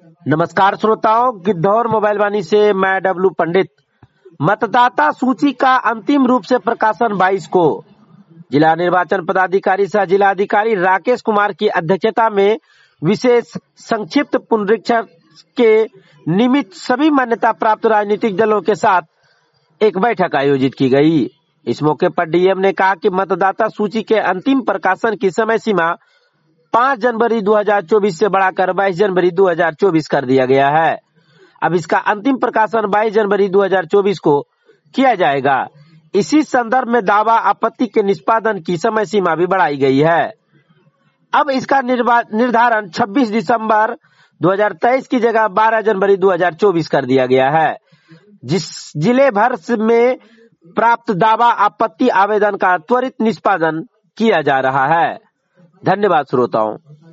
नमस्कार श्रोताओं, गिद्धौर मोबाइल वाणी से मैं डब्लू पंडित। मतदाता सूची का अंतिम रूप से प्रकाशन 22 को जिला निर्वाचन पदाधिकारी सह जिलाधिकारी राकेश कुमार की अध्यक्षता में विशेष संक्षिप्त पुनरीक्षण के निमित्त सभी मान्यता प्राप्त राजनीतिक दलों के साथ एक बैठक आयोजित की गई। इस मौके पर डीएम ने कहा कि मतदाता सूची के अंतिम प्रकाशन की समय सीमा 5 जनवरी 2024 से बढ़ाकर 22 जनवरी 2024 कर दिया गया है। अब इसका अंतिम प्रकाशन 22 जनवरी 2024 को किया जाएगा। इसी संदर्भ में दावा आपत्ति के निष्पादन की समय सीमा भी बढ़ाई गई है। अब इसका निर्धारण 26 दिसंबर 2023 की जगह 12 जनवरी 2024 कर दिया गया है। जिस जिले भर में प्राप्त दावा आपत्ति आवेदन का त्वरित निष्पादन किया जा रहा है। धन्यवाद श्रोताओं।